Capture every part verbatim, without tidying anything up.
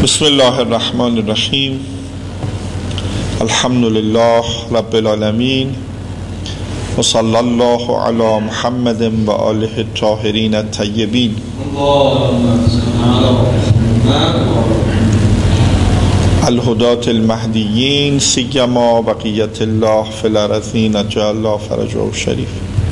بسم الله الرحمن الرحیم. الحمد لله رب العالمین و صلی الله علی محمد و آله الطاهرین الطیبین. الهداة المهدیین سیما بقیت الله فی الارضین اجل الله فرجه الشریف.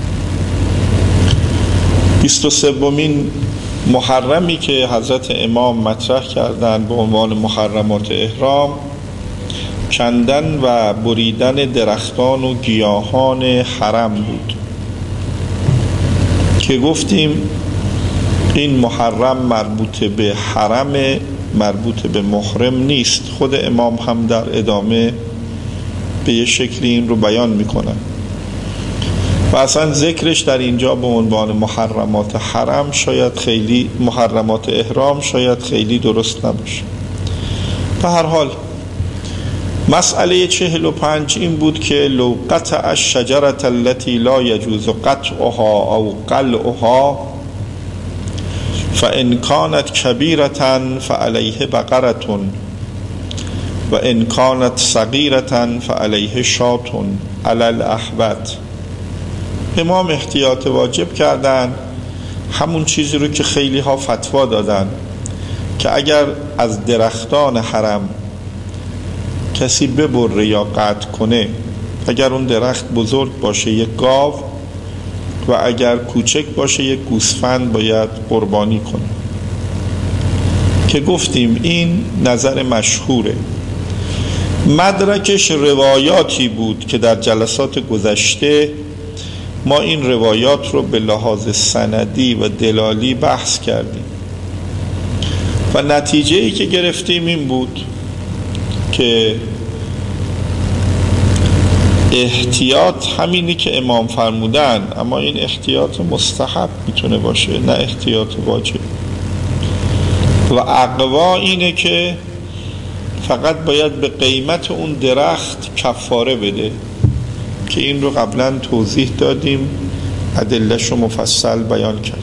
بیست و سومین محرمی که حضرت امام مطرح کردند به عنوان محرمات احرام، کندن و بریدن درختان و گیاهان حرم بود که گفتیم این محرم مربوط به حرم، مربوط به محرم نیست. خود امام هم در ادامه به یه شکلی این رو بیان میکنن و اصلا ذکرش در اینجا به عنوان محرمات حرم شاید خیلی، محرمات احرام شاید خیلی درست نباشه. به هر حال مسئله چهل و پنج این بود که لو قطع الشجرة التي لا يجوز قطعها او قلعها فإن كانت كبيرة فعليه بقرة وإن كانت صغيرة فعليه شاة على الأحوط. امام احتیاط واجب کردن، همون چیزی رو که خیلی ها فتوا دادن که اگر از درختان حرم کسی ببره یا قطع کنه، اگر اون درخت بزرگ باشه یک گاو و اگر کوچک باشه یک گوسفند باید قربانی کنه، که گفتیم این نظر مشهوره. مدرکش روایاتی بود که در جلسات گذشته ما این روایات رو به لحاظ سندی و دلالی بحث کردیم و نتیجه ای که گرفتیم این بود که احتیاط همینی که امام فرمودن، اما این احتیاط مستحب میتونه باشه نه احتیاط واجب. و اقوا اینه که فقط باید به قیمت اون درخت کفاره بده که این رو قبلا توضیح دادیم، ادله‌شو مفصل بیان کردیم.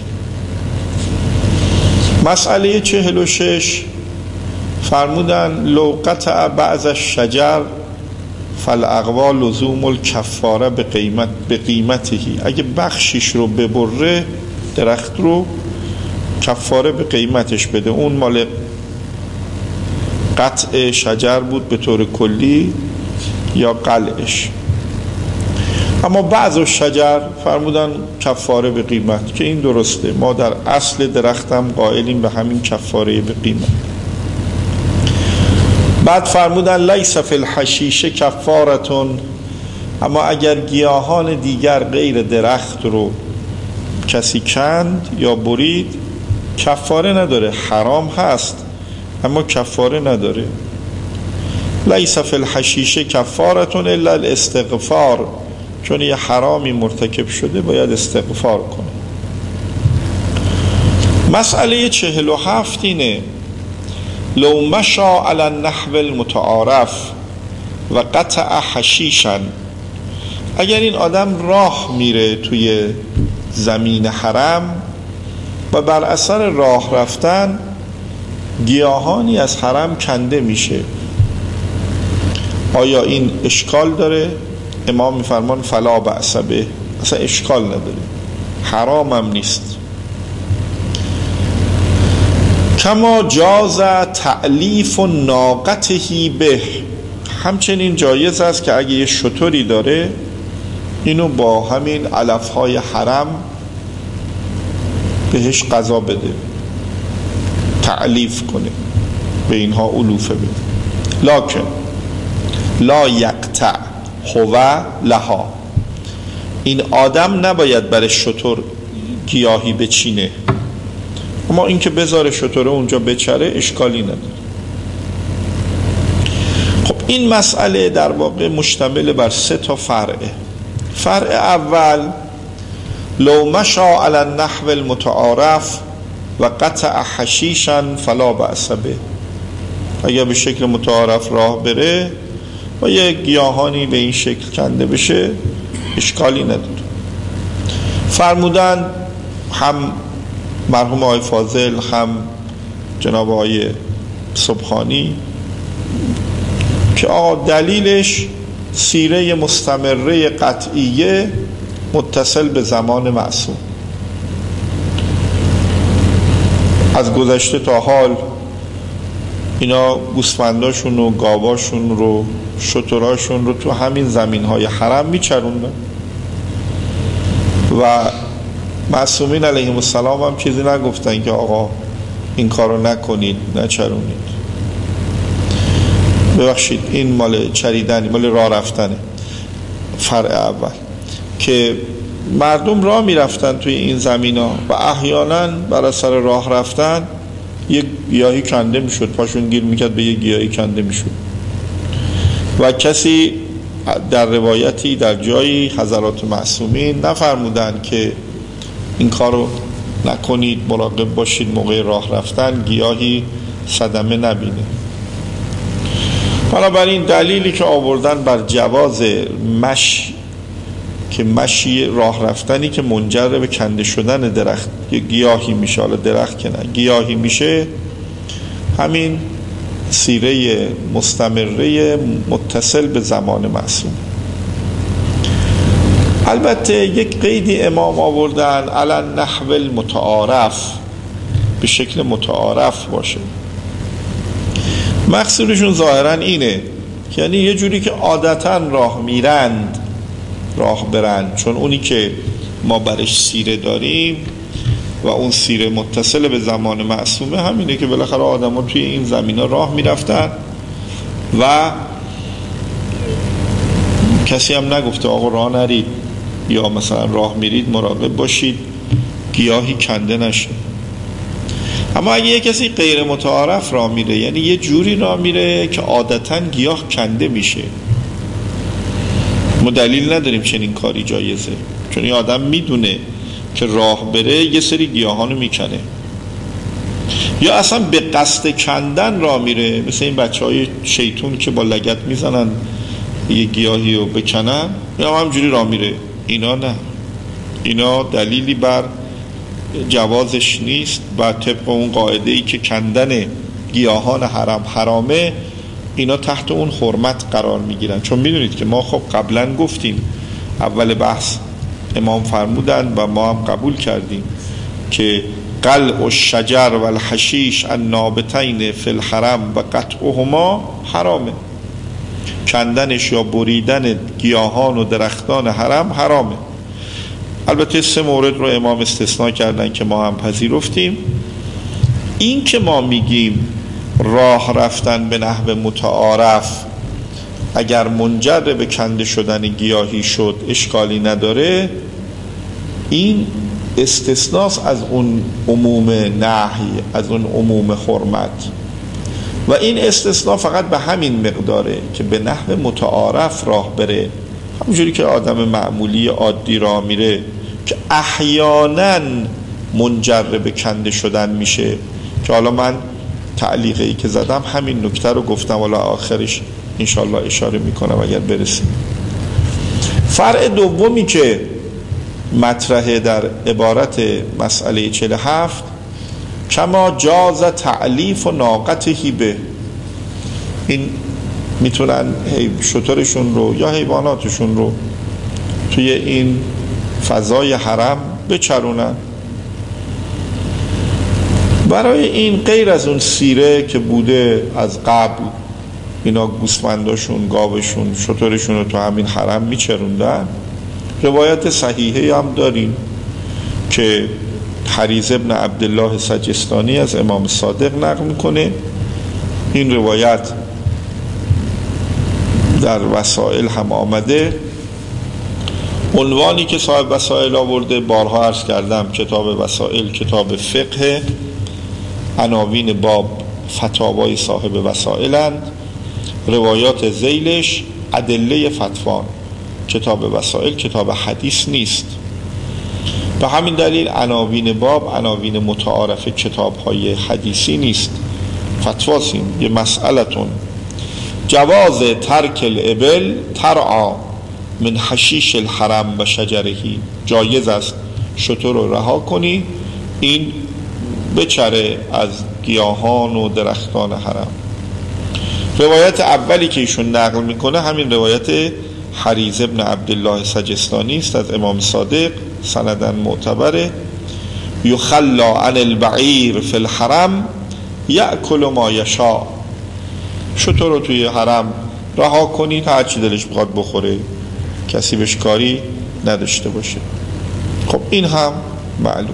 مسئله چهل و شش فرمودن لو قطع بعض الشجر فالاقوا لزوم الکفاره به قیمت به قیمتهی. اگه بخشش رو ببره درخت رو، کفاره به قیمتش بده. اون مال قطع شجر بود به طور کلی یا قلعش. اما بعض شجر فرمودن کفاره به قیمت، که این درسته. ما در اصل درختم قائلیم به همین کفاره به قیمت. بعد فرمودن لیس فی الحشیش کفارتون، اما اگر گیاهان دیگر غیر درخت رو کسی کند یا برید کفاره نداره. حرام هست اما کفاره نداره. لیس فی الحشیش کفارتون الا الاستغفار، چون یه حرامی مرتکب شده باید استغفار کنه. مسئله چهل و هفت اینه لو مشا علی النحو المتعارف و قطع حشیشا، اگر این آدم راه میره توی زمین حرم و بر اثر راه رفتن گیاهانی از حرم کنده میشه، آیا این اشکال داره؟ امام میفرمان فلا بأس به، اصلا اشکال نداره، حرام هم نیست. کما جاز تألیف ناقته به، همچنین جایز است که اگه یه شتری داره اینو با همین علفهای حرم بهش غذا بده، تألیف کنه، به اینها علوفه بده. لکن لا یقطع هو لها، این آدم نباید برای شتر گیاهی بچینه، اما این که بذاره شتره اونجا بچره اشکالی نداره. خب این مسئله در واقع مشتمل بر سه تا فرعه. فرع اول لو مشا علی النحو المتعارف و قطع حشیشا فلا بأس به، اگر به شکل متعارف راه بره و یه گیاهانی به این شکل کنده بشه اشکالی نداره. فرمودن هم مرحوم آقای فاضل هم جناب آقای سبحانی که آقا دلیلش سیره مستمره قطعیه متصل به زمان معصوم، از گذشته تا حال اینا گوسفنداشون و گاواشون رو شتراشون رو تو همین زمین‌های حرم میچروندن و معصومین علیهم السلام هم چیزی نگفتن که آقا این کارو نکنید نچرونید. ببخشید این مال چریدنی، مال راه رفتنه. فرع اول که مردم راه میرفتن توی این زمینا و احیانا برای سر راه رفتن یک گیاهی کنده میشد، پاشون گیر میکرد به یک گیاهی کنده میشد و کسی در روایتی در جایی حضرات معصومین نفرمودن که این کارو نکنید، مراقب باشید موقع راه رفتن گیاهی صدمه نبینه. بنابراین دلیلی که آوردن بر جواز مشی که مشی راه رفتنی که منجر به کنده شدن درخت یا گیاهی میشه، حالا درخت که نه گیاهی میشه، همین سیره مستمره متصل به زمان معصوم. البته یک قیدی امام آوردن علی نحو المتعارف، به شکل متعارف باشه. مقصودشون ظاهرا اینه که یعنی یه جوری که عادتا راه میرند راه برند، چون اونی که ما برش سیره داریم و اون سیره متصل به زمان معصومه همینه که بالاخره آدم ها توی این زمین ها راه میرفتن و کسی هم نگفته آقا راه نرید یا مثلا راه میرید مراقب باشید گیاهی کنده نشه. اما اگه یه کسی غیر متعارف راه میره، یعنی یه جوری راه میره که عادتا گیاه کنده میشه، ما دلیل نداریم چنین کاری جایزه، چون این آدم میدونه که راه بره یه سری گیاهانو میکنه، یا اصلا به قصد کندن راه میره، مثل این بچه های شیطون که با لگد میزنن یه گیاهی رو بکنن، یا همجوری راه میره. اینا نه، اینا دلیلی بر جوازش نیست و طبق اون قاعده ای که کندن گیاهان حرام حرامه، اینا تحت اون حرمت قرار میگیرن. چون میدونید که ما خب قبلا گفتیم اول بحث امام فرمودن و ما هم قبول کردیم که قلع الشجر و الحشیش النابتین فی الحرم و قطعهما حرامه، کندنش یا بریدن گیاهان و درختان حرم حرامه. البته سه مورد رو امام استثناء کردن که ما هم پذیرفتیم. این که ما میگیم راه رفتن به نحو متعارف اگر منجر به کنده شدن گیاهی شد اشکالی نداره، این استثناس از اون عموم نهی، از اون عموم حرمت، و این استثناء فقط به همین مقداره که به نحو متعارف راه بره، همونجوری که آدم معمولی عادی راه میره که احیانا منجر به کنده شدن میشه، که حالا من تعلیقی که زدم همین نکته رو گفتم، حالا آخرش انشالله اشاره میکنم اگر برسیم. فرع دومی که مطرحه در عبارت مسئله چهل و هفت، کما جاز تعلیف و ناقته به، این میتونن شترشون رو یا حیواناتشون رو توی این فضای حرم بچرونن. برای این غیر از اون سیره که بوده از قبل اینا گوسفنداشون گاوشون شترشون رو تو همین حرم میچروندن، روایت صحیحه هم داریم که حریز ابن عبدالله سجستانی از امام صادق نقل میکنه. این روایت در وسائل هم آمده. عنوانی که صاحب وسائل آورده بارها عرض کردم، کتاب وسائل کتاب فقه، عناوین باب فتاوای صاحب وسائلند، روایات ذیلش ادله فتوان. کتاب وسائل کتاب حدیث نیست، به همین دلیل عناوین باب عناوین متعارف کتاب های حدیثی نیست، فتواسیم. یه مسئلتون جواز ترک الابل ترعا من حشیش الحرم و شجرهی، جایز است شتر رو رها کنی، این بچره از گیاهان و درختان حرم. روایت اولی که ایشون نقل میکنه همین روایت حریز ابن عبدالله سجستانی است از امام صادق، سندن معتبره. یخلا عن البعیر فی الحرم یأکل ما یشاء، شتر رو توی حرم رها کنید هر چی دلش بخواد بخوره، کسی بهش کاری نداشته باشه. خب این هم معلوم.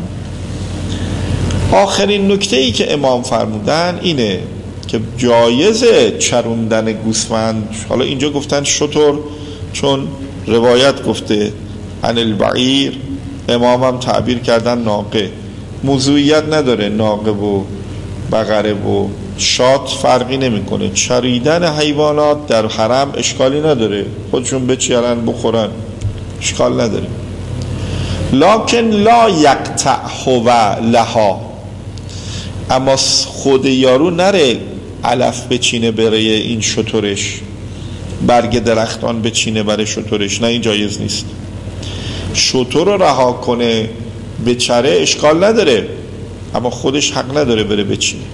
آخرین نکته ای که امام فرمودن اینه که جایزه چروندن گوسفند. حالا اینجا گفتن شتر چون روایت گفته عن البعیر، امام هم تعبیر کردن ناقه. موضوعیت نداره، ناقه و بقره و شات فرقی نمیکنه. چریدن حیوانات در حرم اشکالی نداره، خودشون بچرن بخورن، اشکال نداره. لکن لا یقطع هو لها، اما خود یارو نره علف بچینه برای این شترش، برگ درختان بچینه برای شترش، نه این جایز نیست. شتر رو رها کنه بچره اشکال نداره، اما خودش حق نداره بره بچینه.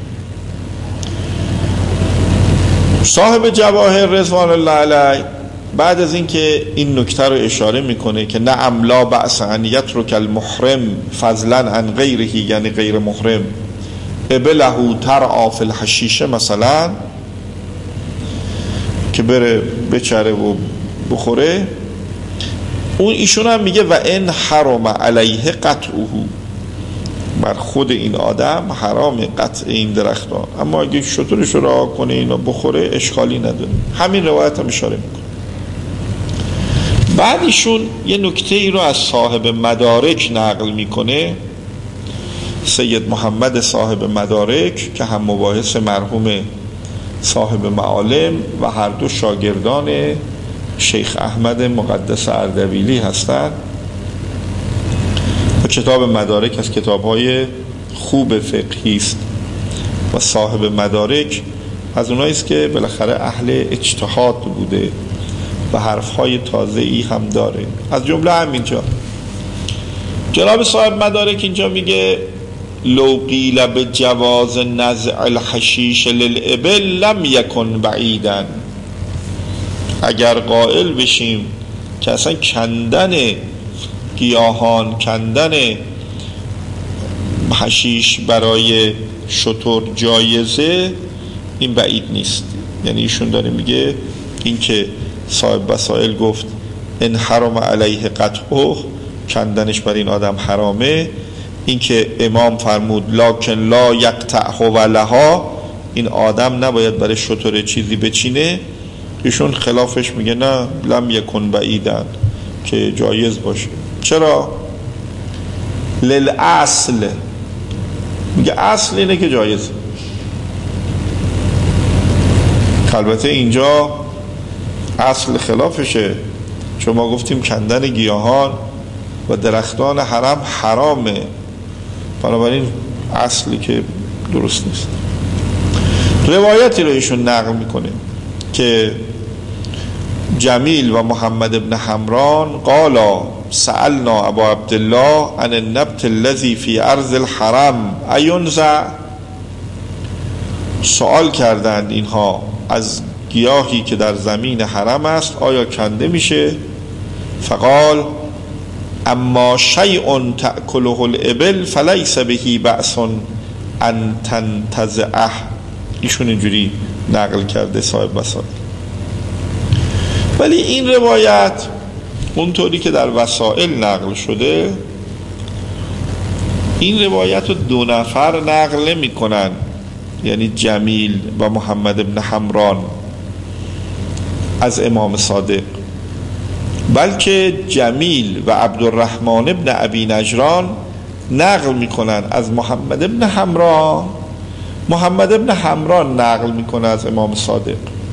صاحب جواهر رضوان الله علیه بعد از اینکه این نکته رو اشاره میکنه که نعم لا بأس ان یترک المحرم فضلا عن غیره، یعنی غیر محرم، ابله ترعی فی الحشیشه مثلا، که بره بچره و بخوره، اون ایشون هم میگه و ان حرم علیه قطعه، بر خود این آدم حرام قطع این درختان، اما اگه شترش رو رها کنه اینا بخوره اشکالی نداره. همین روایت هم اشاره میکنه. بعد ایشون یه نکته ای رو از صاحب مدارک نقل میکنه، سید محمد صاحب مدارک که هم مباحث مرحوم صاحب معالم و هر دو شاگردان شیخ احمد مقدس اردبیلی هستند. و کتاب مدارک از کتاب‌های خوب فقهی است و صاحب مدارک از اونایی است که بالاخره اهل اجتهاد بوده و حرف‌های تازه‌ای هم داره. از جمله همینجا جناب صاحب مدارک اینجا میگه لو قیل بجواز نزع الحشیش للابل لم یکن بعیدا، اگر قائل بشیم که اصلا کندن گیاهان، کندن حشیش برای شتر جایزه، این بعید نیست. یعنی ایشون داره میگه این که صاحب وسائل گفت ان حرم علیه قطعه، کندنش بر این آدم حرامه، این که امام فرمود لکن لا یقطعه ولها، این آدم نباید برای شتر چیزی بچینه، ایشون خلافش میگه نه لم یکن بعیدن، که جایز باشه. چرا؟ للاصل، میگه اصل اینه که جایز. البته اینجا اصل خلافشه، چون ما گفتیم کندن گیاهان و درختان حرم حرامه، بنابراین اصلی که درست نیست. روایتی رو ایشون نقل میکنه که جمیل و محمد ابن حمران قالا سألنا ابا عبدالله عن النبت الذي في ارض الحرم اينزع، سوال کردند اینها از گیاهی که در زمین حرم است آیا کنده میشه؟ فقال اما شیء تأکله الابل فلیس به بأس ان تنتزعه. ایشون اینجوری نقل کرده صاحب وسائل. ولی این روایت اونطوری که در وسائل نقل شده، این روایت رو دو نفر نقل نمی کنن، یعنی جمیل و محمد ابن حمران از امام صادق، بلکه جمیل و عبدالرحمن ابن ابی نجران نقل می کنن از محمد ابن حمران، محمد ابن حمران نقل می کنه از امام صادق.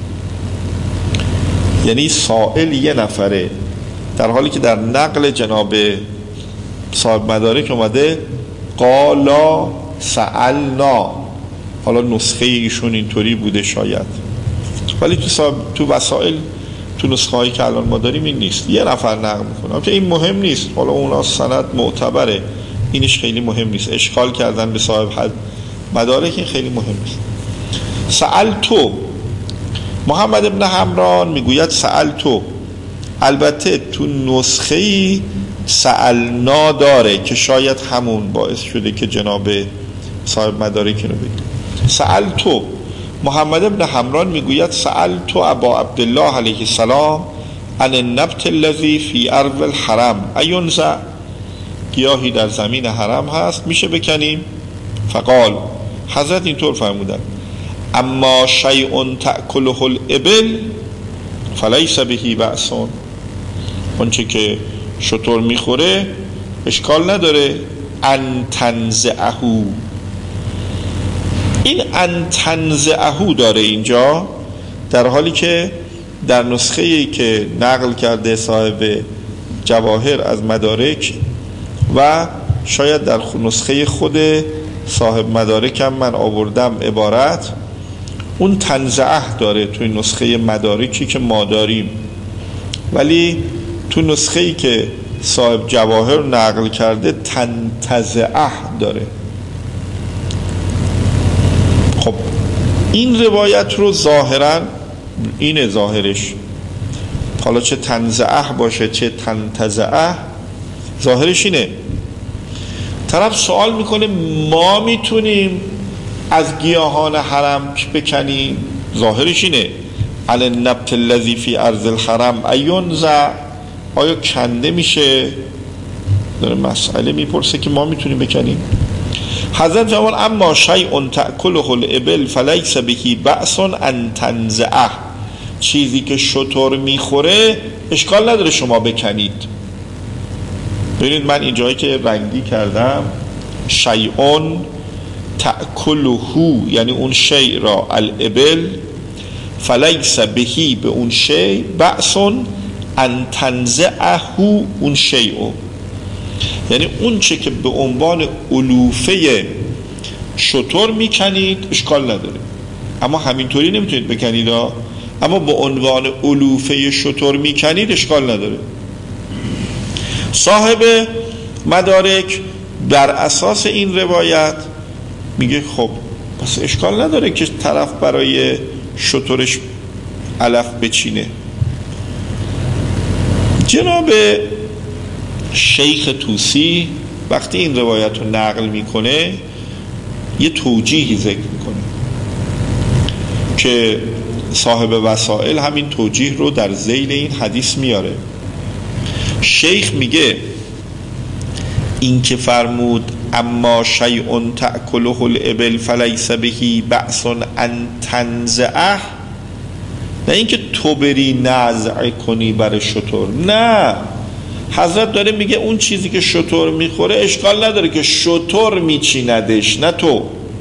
یعنی سائل یه نفره، در حالی که در نقل جناب صاحب مدارک اومده قالا سألنا. حالا نسخه ایشون اینطوری بوده شاید، ولی تو, صاحب تو وسائل تو نسخه هایی که الان ما داریم این نیست، یه نفر نقل میکنه. که این مهم نیست، حالا اونا سند معتبره، اینش خیلی مهم نیست. اشکال کردن به صاحب حد مدارک این خیلی مهم نیست. سألتو، محمد ابن حمران میگوید سألتو، البته تو نسخه‌ای سألنا داره که شاید همون باعث شده که جناب صاحب مدارک اینو بگه. سألتو، محمد ابن حمران میگوید سألتو ابا عبدالله علیه السلام عن النبت الذی فی ارض الحرم اینزع، گیاهی در زمین حرم هست میشه بکنیم؟ فقال، حضرت اینطور فرمودن اما شیء تأکله الابل فلیس به بأس، اونچه که شتر میخوره اشکال نداره. ان تنزعه، این ان تنزعه داره اینجا، در حالی که در نسخه‌ای که نقل کرده صاحب جواهر از مدارک و شاید در نسخه خود صاحب مدارکم من آوردم عبارت، اون تنزعه داره توی نسخه مدارکی که ما داریم، ولی تو نسخه‌ای که صاحب جواهر نقل کرده تنتزعه داره. خب این روایت رو ظاهرا اینه ظاهرش، حالا چه تنزعه باشه چه تنتزعه ظاهرش اینه. طرف سوال میکنه ما میتونیم از گیاهان حرم بکنیم؟ ظاهرش اینه علی النبت الذی فی ارض الحرم اینزع، آیا کنده میشه؟ داره مسئله میپرسه که ما میتونیم بکنیم. حضرت فرمان اما شیء تأکله الابل فلیس به بأس ان تنزعه، چیزی که شتر میخوره اشکال نداره شما بکنید. ببینید من اینجایی که رنگی کردم شیء تأکله، یعنی اون شیء را الابل، فلیس بهی به اون شیء بأس ان تنزعه اون شیء، یعنی اون چه که به عنوان علوفه شتر میکنید اشکال نداره، اما همینطوری نمیتونید بکنید ها. اما به عنوان علوفه شتر میکنید اشکال نداره. صاحب مدارک بر اساس این روایت میگه خب پس اشکال نداره که طرف برای شترش علف بچینه. جناب شیخ طوسی وقتی این روایت رو نقل میکنه یه توجیهی ذکر میکنه که صاحب وسائل همین توجیه رو در ذیل این حدیث میاره. شیخ میگه این که فرمود اما شیء تأکله الابل فلیس به بأس ان تنزعه، نه اینکه تو بری نزع کنی برای شتر، نه، حضرت داره میگه اون چیزی که شتر میخوره اشکال نداره که شتر میچیندش، نه تو.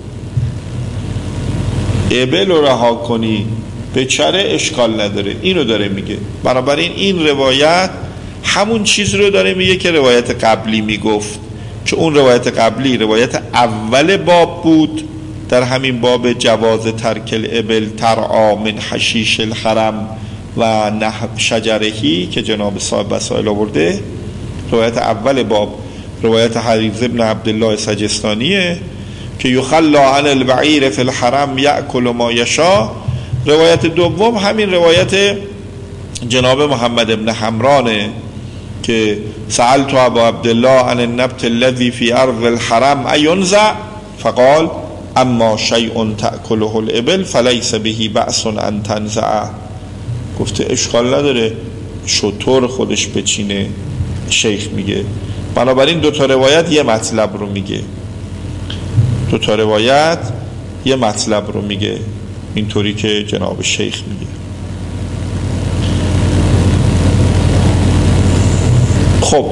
ابل رو رها کنی بچره اشکال نداره، اینو داره میگه. بنابراین این روایت همون چیز رو داره میگه که روایت قبلی میگفت، چون اون روایت قبلی روایت اول باب بود، در همین باب جواز ترک الابل ترعا من حشیش الحرم و نحب شجرهی که جناب صاحب وسائل آورده. روایت اول باب روایت حریز ابن عبدالله سجستانیه که یخلا عن البعیر فی الحرم یأکل ما یشا. روایت دوم همین روایت جناب محمد ابن حمرانه که سألت ابا عبدالله عن النبت الذي في ارض الحرم اینزع فقال اما شیء تأکله الابل فلیس به بأس ان تنزعه. گفته اشکال نداره شتر خودش بچینه. شیخ میگه بنابراین دو تا روایت یه مطلب رو میگه، دو تا روایت یه مطلب رو میگه، اینطوری که جناب شیخ میگه. خب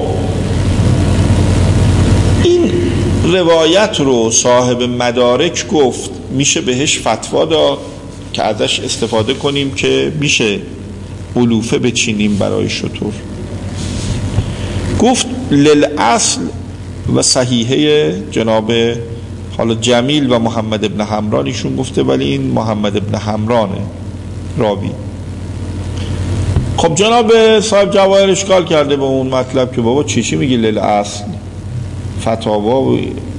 این روایت رو صاحب مدارک گفت میشه بهش فتوا داد که ازش استفاده کنیم که میشه علوفه بچینیم برای شتر. گفت للاصل و صحیحه جناب حالا جمیل و محمد ابن حمرانیشون گفته، ولی این محمد ابن حمرانه راوی. خب جناب صاحب جواهر اشکال کرده به اون مطلب که بابا چی چی میگی للاصل؟ فتاوا و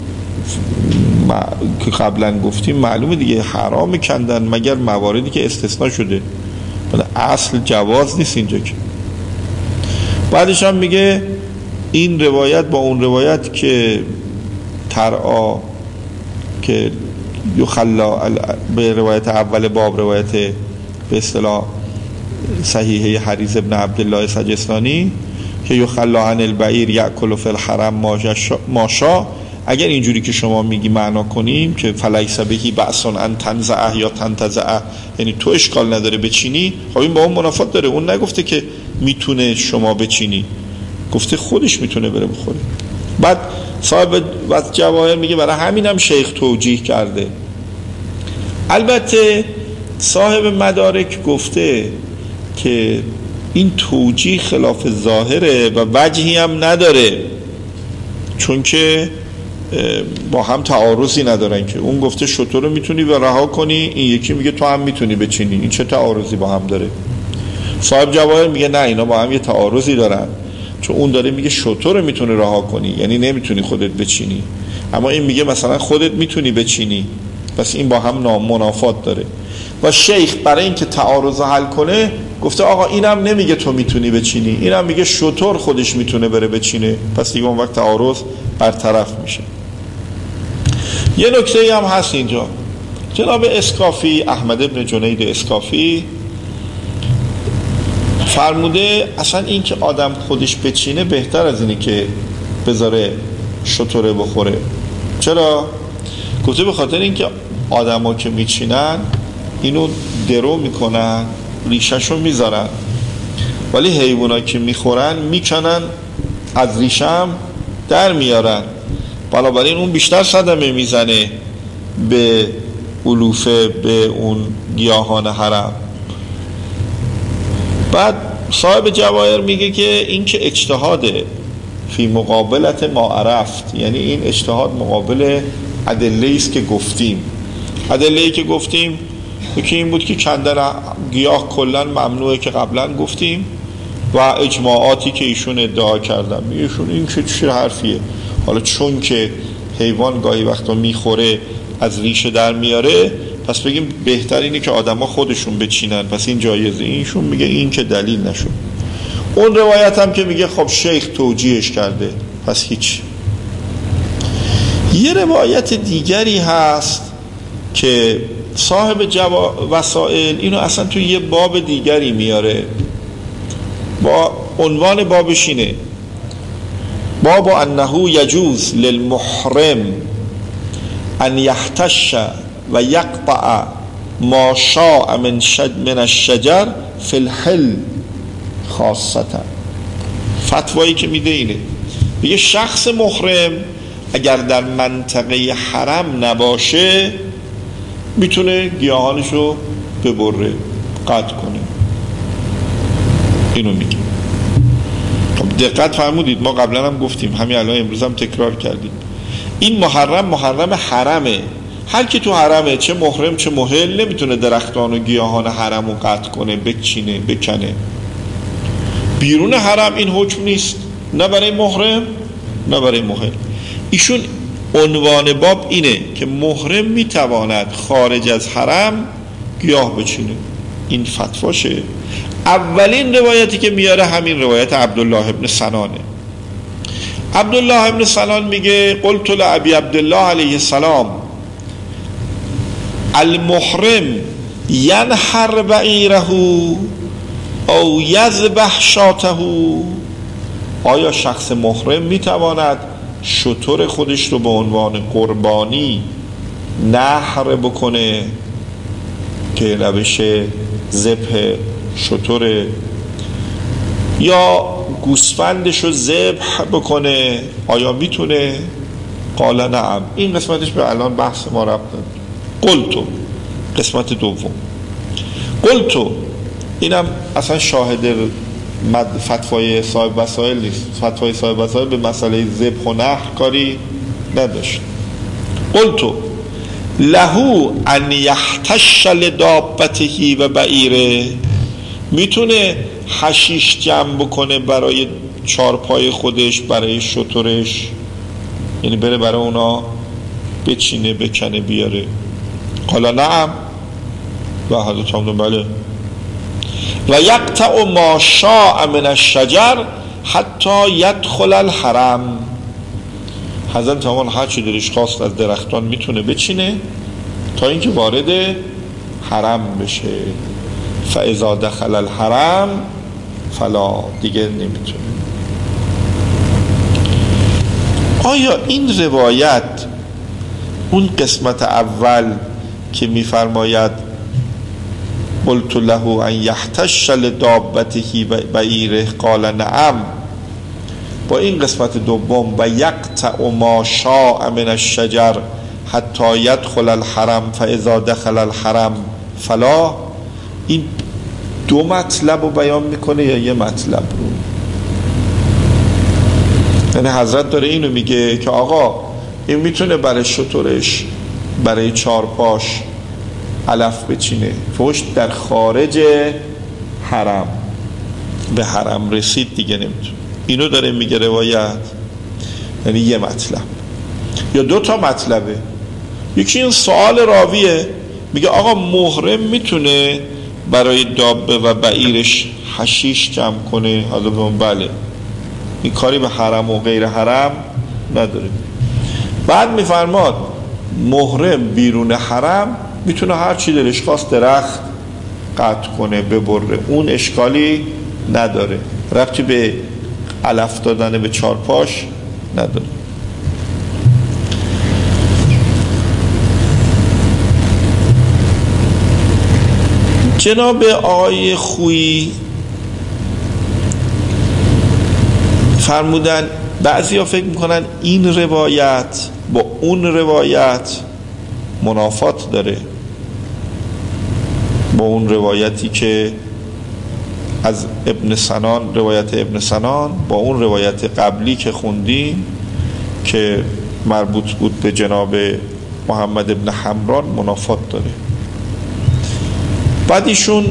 که قبلا گفتیم معلومه دیگه، حرام کندن مگر مواردی که استثناء شده، ولی اصل جواز نیست اینجا که. بعدش هم میگه این روایت با اون روایت که ترعا که یخلا به روایت اول باب، روایت به اصطلاح صحیحه حریز ابن عبدالله سجستانی که یخلا عن البعیر یأکل فی الحرم ماشا، اگر اینجوری که شما میگی معنا کنیم که فلیس بهی بأس ان تنزعه یا تنتزعه، یعنی تو اشکال نداره بچینی، خب این با اون منافات داره. اون نگفته که میتونه شما بچینی، گفته خودش میتونه بره بخوره. بعد صاحب وقت جواهر میگه برای همینم شیخ توجیه کرده. البته صاحب مدارک گفته که این توجیه خلاف ظاهره و وجهی هم نداره، چون که با هم تعارضی ندارن که اون گفته شتر رو میتونی به رها کنی، این یکی میگه تو هم میتونی بچینی، این چه تعارضی با هم داره؟ صاحب جواهر میگه نه، اینا با هم یه تعارضی دارن، چون اون داره میگه شتر رو میتونی رها کنی، یعنی نمیتونی خودت بچینی، اما این میگه مثلا خودت میتونی بچینی، پس این با هم منافات داره. و شیخ برای اینکه تعارض رو حل کنه گفته آقا اینم نمیگه تو میتونی بچینی، اینم میگه شتر خودش میتونه بره بچینه، پس دیگه اون وقت تعارض برطرف میشه. یه نکته هم هست اینجا، جناب اسکافی، احمد ابن جنید اسکافی فرموده اصلا این که آدم خودش بچینه بهتر از اینه که بذاره شتره بخوره. چرا؟ گفته به خاطر اینکه آدم ها که میچینن اینو درو میکنن، ریشهشو میذارن، ولی حیونا که میخورن میکنن از ریشم در میارن، بنابراین اون بیشتر صدمه میزنه به علوفه، به اون گیاهان حرم. بعد صاحب جواهر میگه که این که اجتهاده فی مقابلت ما عرفت، یعنی این اجتهاد مقابل ادله است که گفتیم. ادله ای که گفتیم یکی این بود که کندن گیاه کلا ممنوعه که قبلا گفتیم، و اجماعاتی که ایشون ادعا کردن. ایشون این که چه حرفیه؟ حالا چون که حیوان گاهی وقتا میخوره از ریشه در میاره، پس بگیم بهتر اینه که آدما خودشون بچینن، پس این جایزه. اینشون میگه این که دلیل نشد. اون روایت هم که میگه خب شیخ توجیهش کرده، پس هیچ. یه روایت دیگری هست که صاحب جوا... وسائل اینو اصلا تو یه باب دیگری میاره، با عنوان بابش اینه باب انه یجوز للمحرم ان یحتش و یقطع ما شاء من شج من الشجر فی الحل خاصتا. فتوایی که میده اینه، میگه شخص محرم اگر در منطقه حرم نباشه میتونه گیاهانشو ببره، قطع کنه. اینو میگه. خب دقت فرمودید، ما قبلا هم گفتیم، همین الان امروز هم تکرار کردیم، این محرم محرم حرمه. هر کی تو حرمه، چه محرم چه محل، نمیتونه درختان و گیاهان حرم رو قطع کنه، بچینه، بکنه. بیرون حرم این حکم نیست، نه برای محرم نه برای محل. ایشون عنوان باب اینه که محرم میتواند خارج از حرم گیاه بچینه. این فتواشه. اولین روایتی که میاره همین روایت عبدالله ابن سنانه. عبدالله ابن سنان میگه قلت لابی عبدالله علیه السلام المحرم ینحر بعیره او یذبح شاته، آیا شخص محرم میتواند شتر خودش رو به عنوان قربانی نحر بکنه که روش ذبح شتر، یا گوسفندش رو ذبح بکنه، آیا میتونه؟ قال نعم. این قسمتش به الان بحث ما ربط نداره. قلتو، قسمت دوم، قلتو اینم اصلا شاهد فتوای صاحب وسائل نیست. فتوای صاحب وسائل به مسئله ذبح و نحر کاری نداشت. قلتو لهو ان یحتش لدابته و بعیره، میتونه حشیش جمع بکنه برای چارپای خودش، برای شترش، یعنی بره برای اونا بچینه بکنه بیاره. حالا نعم و حضرت عمر بله و یقطع ما شاء من الشجر حتی یدخل الحرم. حضرت عمر هر چی دلش خواست از درختان میتونه بچینه تا اینکه وارد حرم بشه. فاذا دخل الحرم فلا، دیگه نمیتونه. آیا این روایت اون قسمت اول که میفرماید قلت له ان یحتش لدابته بعیره قال نعم، با این قسمت دوم و یقطع ما شاء من الشجر حتی یدخل الحرم فاذا دخل الحرم فلا، این دو مطلب رو بیان میکنه یا یه مطلب رو؟ یعنی حضرت داره اینو میگه که آقا این میتونه برای شترش برای چارپاش علف بچینه، فوش در خارج حرم، به حرم رسید دیگه نمیتونه. اینو داره میگه روایت. یعنی یه مطلب یا دو تا مطلبه. یکی این سوال راویه، میگه آقا محرم میتونه برای دابه و بعیرش حشیش جمع کنه؟ حالا بگم بله، این کاری به حرم و غیر حرم نداره. بعد میفرماد محرم بیرون حرم میتونه هر چی دلش خواست درخت قطع کنه ببره، اون اشکالی نداره، ربطی به علف دادن به چارپاش نداره. جناب آقای خویی فرمودن بعضی ها فکر میکنن این روایت با اون روایت منافات داره، با اون روایتی که از ابن سنان، روایت ابن سنان، با اون روایت قبلی که خوندیم که مربوط بود به جناب محمد ابن حمران منافات داره. بعد ایشون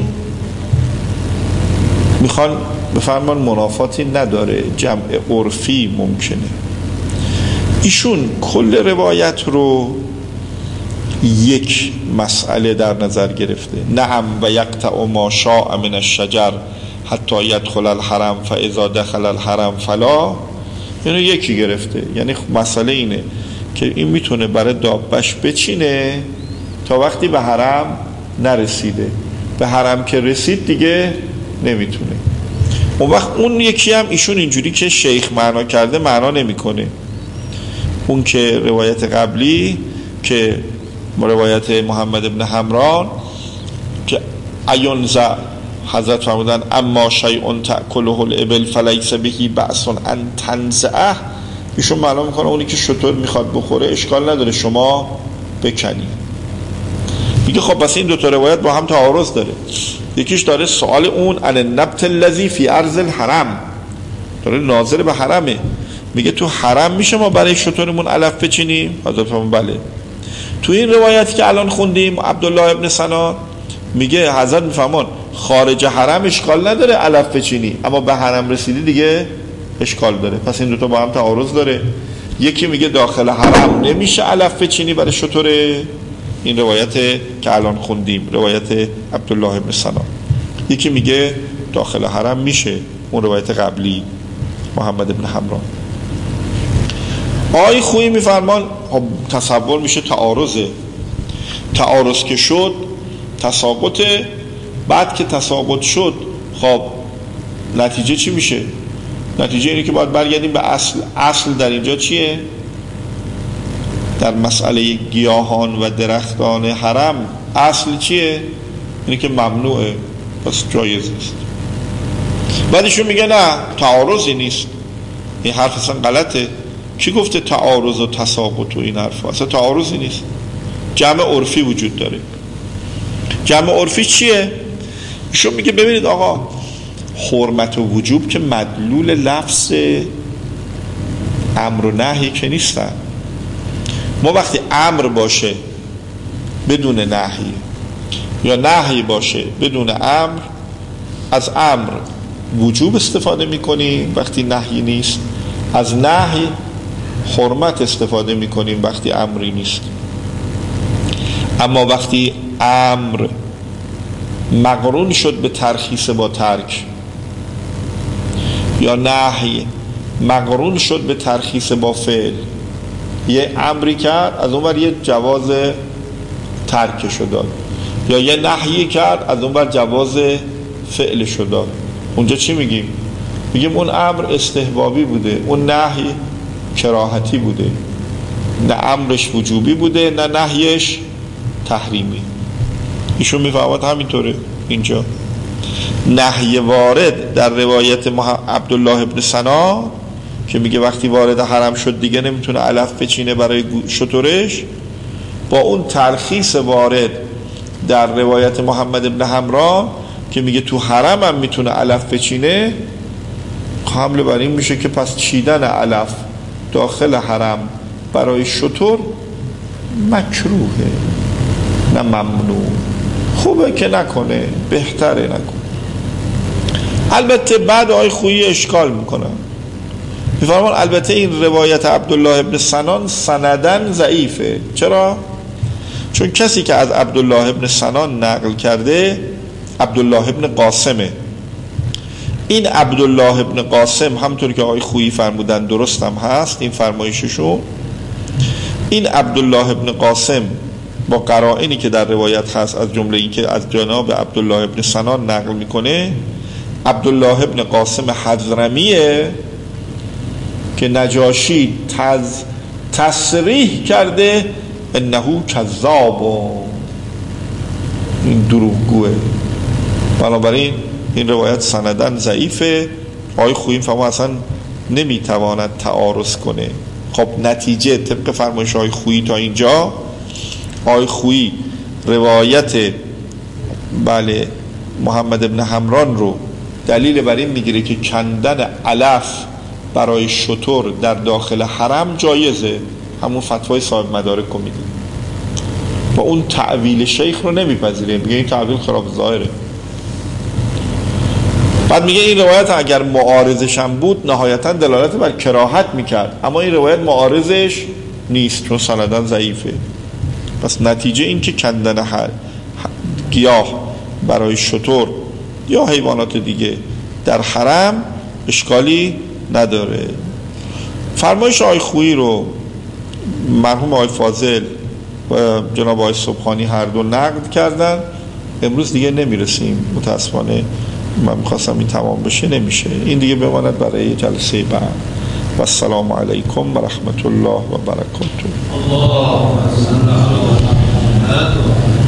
میخوان بفرمان منافاتی نداره، جمع عرفی ممکنه. ایشون کل روایت رو یک مسئله در نظر گرفته، نعم و یقطع ما شاء من الشجر حتی یدخل الحرم فاذا دخل الحرم فلا، یعنی یکی گرفته. یعنی مسئله اینه که این میتونه برای دابش بچینه تا وقتی به حرم نرسیده، به حرم که رسید دیگه نمیتونه. اون وقت اون یکی هم ایشون اینجوری که شیخ معنا کرده معنا نمیکنه. اون که روایت قبلی که روایت محمد ابن حمران که ایونزع، حضرت فرمودن اما شیء تأکله الابل فلیس بهی بأس ان تنزعه، ایشون معنا میکنه اونی که شتر میخواد بخوره اشکال نداره شما بکنی. میگه خب پس این دو تا روایت با هم تعارض داره. یکیش داره سوال اون ان النبت الذی فی ارض الحرم، داره ناظر به حرمه، میگه تو حرم میشه ما برای شترمون علف بچینیم؟ حضرت فرمودن بله. تو این روایتی که الان خوندیم عبدالله ابن سنان میگه حضرت میفهمان خارج حرم اشکال نداره علف بچینی، اما به حرم رسیدی دیگه اشکال داره. پس این دوتا با هم تعارض داره. یکی میگه داخل حرم نمیشه علف بچینی برای شتر، این روایت که الان خوندیم روایت عبدالله ابن سنان. یکی میگه داخل حرم میشه، اون روایت قبلی محمد ابن حمران. آقای خویی میفرمان تصور میشه تعارضه، تعارض که شد تساقطه، بعد که تساقط شد خب نتیجه چی میشه؟ نتیجه اینه که باید برگردیم به اصل. اصل در اینجا چیه؟ در مسئله گیاهان و درختان حرم اصل چیه؟ اینه که ممنوعه، پس جایز نیست. بعدشون میگه نه تعارضی نیست، این حرف اصلا غلطه. کی گفته تعارض و تساقط و این حرف؟ اصلا تعارضی نیست، جمع عرفی وجود داره. جمع عرفی چیه؟ ایشون میگه ببینید آقا، حرمت و وجوب که مدلول لفظ امر و نهی که نیستن. ما وقتی امر باشه بدون نهی یا نهی باشه بدون امر، از امر وجوب استفاده میکنیم وقتی نهی نیست، از نهی حرمت استفاده میکنیم وقتی امری نیست. اما وقتی امر مقرون شد به ترخیص با ترک، یا نهی مقرون شد به ترخیص با فعل، یه امری کرد از اون ور یه جواز ترکشو داد، یا یه نهی کرد از اون ور جواز فعلشو داد، اونجا چی میگیم؟ میگیم اون امر استحبابی بوده، اون نهی کراهتی بوده، نه امرش وجوبی بوده نه نهیش تحریمی. ایشون میفهمد همینطوره. اینجا نهی وارد در روایت عبدالله ابن سنا که میگه وقتی وارد حرم شد دیگه نمیتونه علف بچینه برای شترش، با اون ترخیص وارد در روایت محمد ابن حمران که میگه تو حرم هم میتونه علف بچینه، حمل بر این میشه که پس چیدن علف داخل حرم برای شتر مکروهه نه ممنوع. خوبه که نکنه، بهتره نکنه. البته بعد آقای خویی اشکال میکنن، میفرمان البته این روایت عبدالله ابن سنان سندن ضعیفه. چرا؟ چون کسی که از عبدالله ابن سنان نقل کرده عبدالله ابن قاسمه. این عبدالله ابن قاسم همطور که آقای خویی فرمودن درست هم هست این فرمایششون. این عبدالله ابن قاسم با قرائنی که در روایت هست، از جمله این که از جناب عبدالله ابن سنان نقل میکنه، عبدالله ابن قاسم حضرمیه که نجاشی تز تصریح کرده انه کذاب، این دروغگوه. بنابراین این روایت سندن ضعیفه. آقای خویی فهمه اصلا نمیتواند تعارض کنه. خب نتیجه طبق فرمایش آقای خویی تا اینجا، آقای خویی روایت بله محمد ابن حمران رو دلیل بر این میگیره که کندن علف برای شتر در داخل حرم جایزه، همون فتوای صاحب مدارک رو میدید. با اون تعویل شیخ رو نمیپذیره، میگه این تعویل خراب ظاهره. بعد میگه این روایت اگر معارضش هم بود نهایتا دلالت بر کراهت میکرد، اما این روایت معارضش نیست چون سندن ضعیفه. پس نتیجه این که کندن حل گیاه برای شتر یا حیوانات دیگه در حرم اشکالی نداره. فرمایش آقای خویی رو مرحوم آقای فاضل و جناب آقای سبحانی هر دو نقد کردن. امروز دیگه نمیرسیم متاسفانه، من میخواستم این تمام بشه نمیشه، این دیگه بماند برای جلسه بعد. و السلام علیکم و رحمت الله و برکاته.